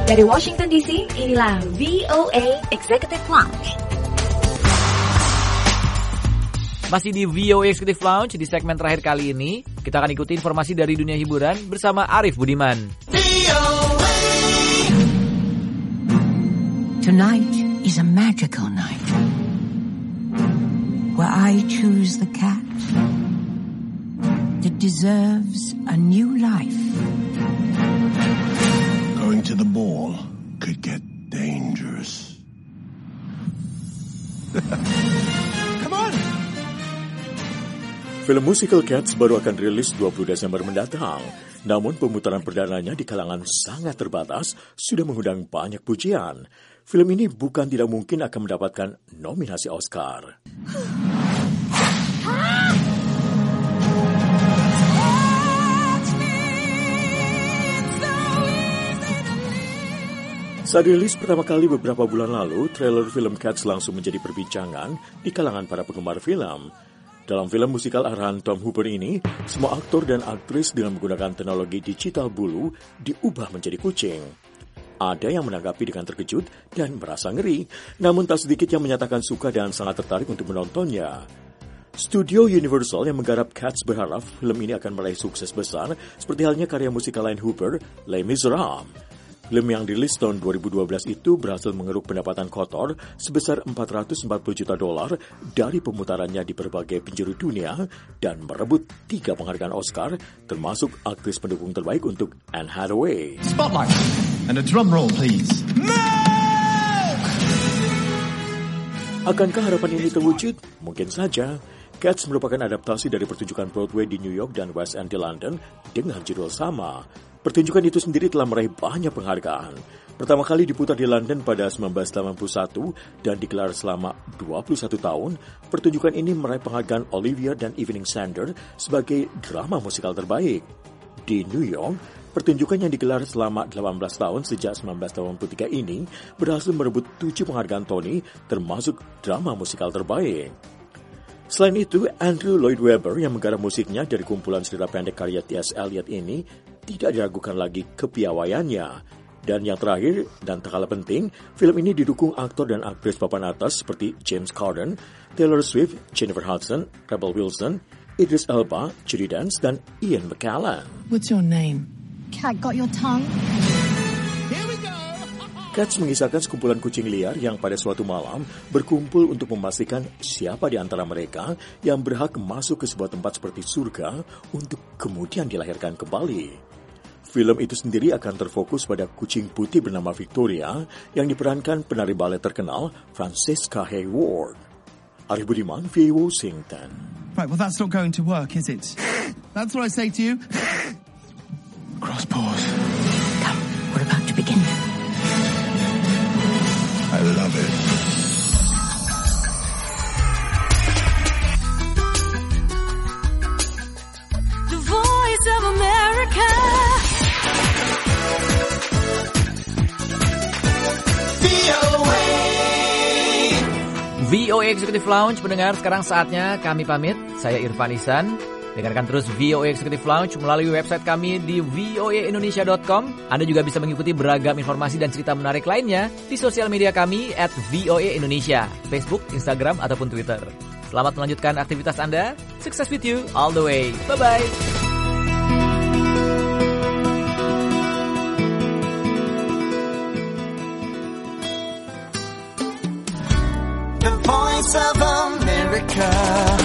Dari Washington DC, inilah VOA Executive Lounge. Masih di VOA Executive Lounge, di segmen terakhir kali ini, kita akan ikuti informasi dari dunia hiburan bersama Arif Budiman. Tonight is a magical night where I choose the cat that deserves a new life. Going to the ball could get dangerous. Come on! Film musical Cats baru akan rilis 20 Desember mendatang. Namun pemutaran perdananya di kalangan sangat terbatas sudah mengundang banyak pujian. Film ini bukan tidak mungkin akan mendapatkan nominasi Oscar. Saat rilis pertama kali beberapa bulan lalu, trailer film Cats langsung menjadi perbincangan di kalangan para penggemar film. Dalam film musikal arahan Tom Hooper ini, semua aktor dan aktris dengan menggunakan teknologi digital bulu diubah menjadi kucing. Ada yang menanggapi dengan terkejut dan merasa ngeri, namun tak sedikit yang menyatakan suka dan sangat tertarik untuk menontonnya. Studio Universal yang menggarap Cats berharap film ini akan meraih sukses besar, seperti halnya karya musikal lain Hooper, Les Miserables. Film yang dirilis tahun 2012 itu berhasil mengeruk pendapatan kotor sebesar $440 juta dari pemutarannya di berbagai penjuru dunia dan merebut 3 penghargaan Oscar, termasuk aktris pendukung terbaik untuk Anne Hathaway. Spotlight and a drum roll, please. Akankah harapan ini terwujud? Mungkin saja. Cats merupakan adaptasi dari pertunjukan Broadway di New York dan West End di London dengan judul sama. Pertunjukan itu sendiri telah meraih banyak penghargaan. Pertama kali diputar di London pada 1981 dan digelar selama 21 tahun, pertunjukan ini meraih penghargaan Olivier dan Evening Standard sebagai drama musikal terbaik. Di New York, pertunjukan yang digelar selama 18 tahun sejak 1983 ini berhasil merebut 7 penghargaan Tony, termasuk drama musikal terbaik. Selain itu, Andrew Lloyd Webber yang menggarap musiknya dari kumpulan cerita pendek karya T.S. Eliot ini tidak diragukan lagi kepiawaiannya. Dan yang terakhir, dan tak kalah penting, film ini didukung aktor dan aktris papan atas seperti James Corden, Taylor Swift, Jennifer Hudson, Rebel Wilson, Idris Elba, Judi Dench, dan Ian McKellen. What's your name? Cat got your tongue? Cats mengisahkan sekumpulan kucing liar yang pada suatu malam berkumpul untuk memastikan siapa di antara mereka yang berhak masuk ke sebuah tempat seperti surga untuk kemudian dilahirkan kembali. Film itu sendiri akan terfokus pada kucing putih bernama Victoria yang diperankan penari balet terkenal Francesca Hayward. Arif Budiman, VOA Washington. Right, well that's not going to work, is it? That's what I say to you. Cross paws. Come, we're about to begin. I love it. The Voice of America. VOA Executive Lounge, pendengar, sekarang saatnya kami pamit. Saya Irfan Ihsan. Dengarkan terus VOA Executive Lounge melalui website kami di voaindonesia.com. Anda juga bisa mengikuti beragam informasi dan cerita menarik lainnya di sosial media kami @voaindonesia, Facebook, Instagram, ataupun Twitter. Selamat melanjutkan aktivitas Anda. Success with you all the way. Bye-bye. The Voice of America.